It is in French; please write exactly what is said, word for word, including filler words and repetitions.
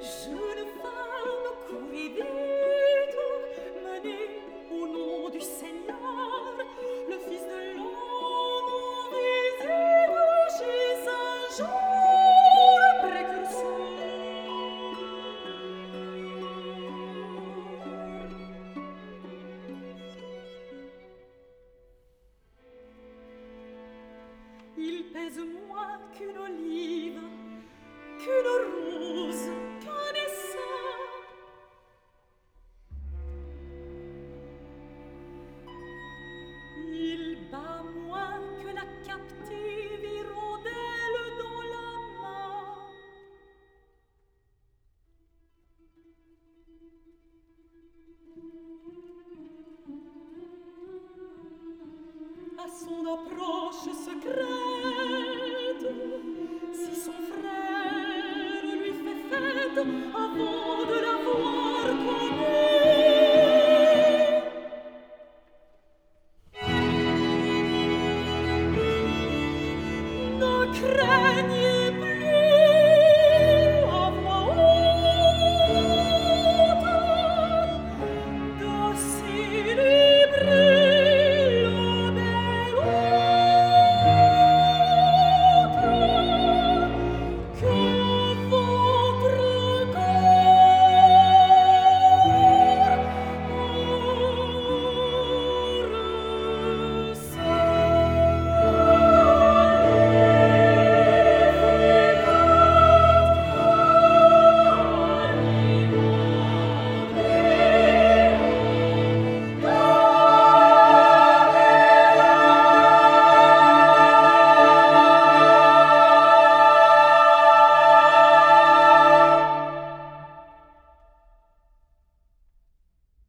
Jeune femme, courez vite, menez au nom du Seigneur le Fils de l'homme en visite chez Saint Jean le précurseur. Il pèse moins qu'une olive, qu'une rose, qu'un essaim. Il bat moins que la captive hirondelle dans la main. À son approche secrète, si son frère lui fait fête avant de